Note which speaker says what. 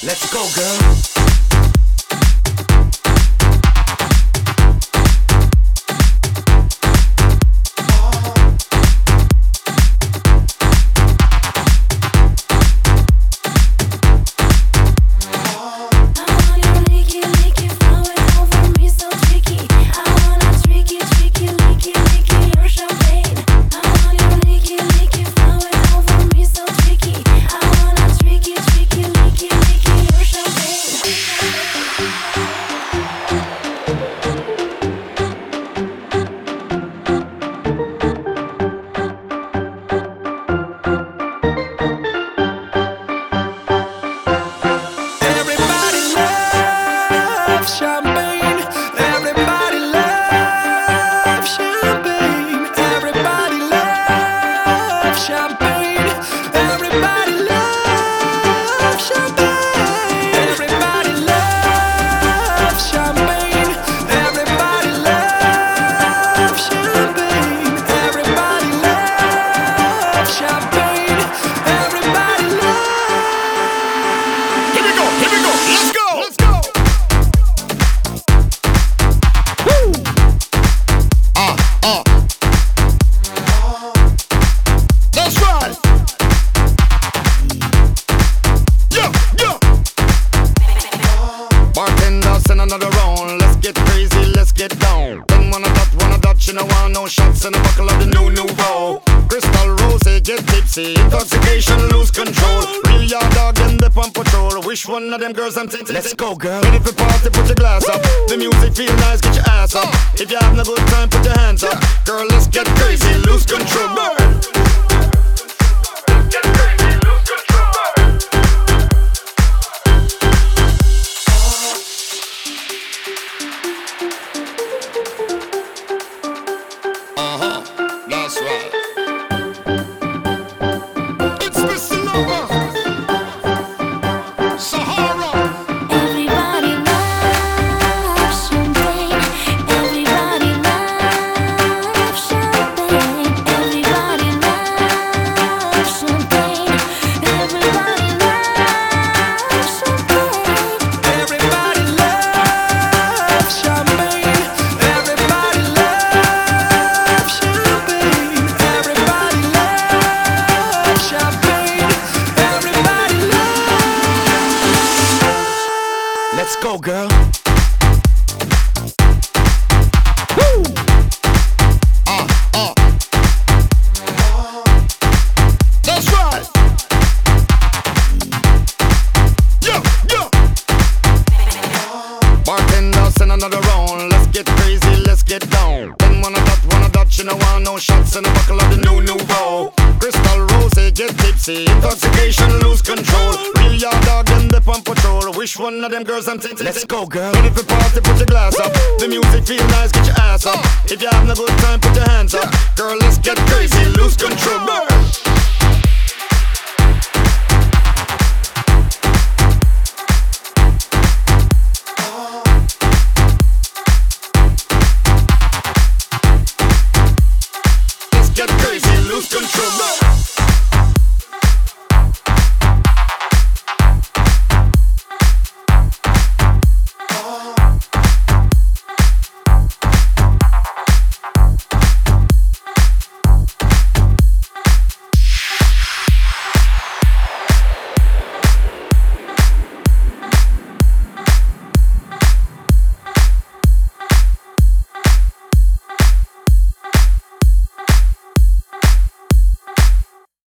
Speaker 1: Let's go, girl.
Speaker 2: One of them girls I'm taking.
Speaker 1: Let's go, girl.
Speaker 2: Ready for party, put your glass up. The music feel nice, get your ass up. If you're having a good time, put your hands up. Girl, let's get crazy, lose control. Burn. Get crazy, lose control. That's right. It's Mr. Lover.
Speaker 1: Let's go, girl.
Speaker 2: Woo! That's right. Yo. Bartender, send another round. Let's get crazy, let's get down. Then one of that, you know, want no shots in a buckle of the new Nouveau. Crystal Rose, get tipsy. Intoxication, lose control. Real yard dog, them dip on patrol. Wish one of them girls I'm taking.
Speaker 1: Let's go, girl.
Speaker 2: Ready for party, put your glass up. The music feel nice, get your ass up. If you're having a good time, put your hands up. Girl, let's get crazy, lose control. Burn. Let's get crazy, lose control.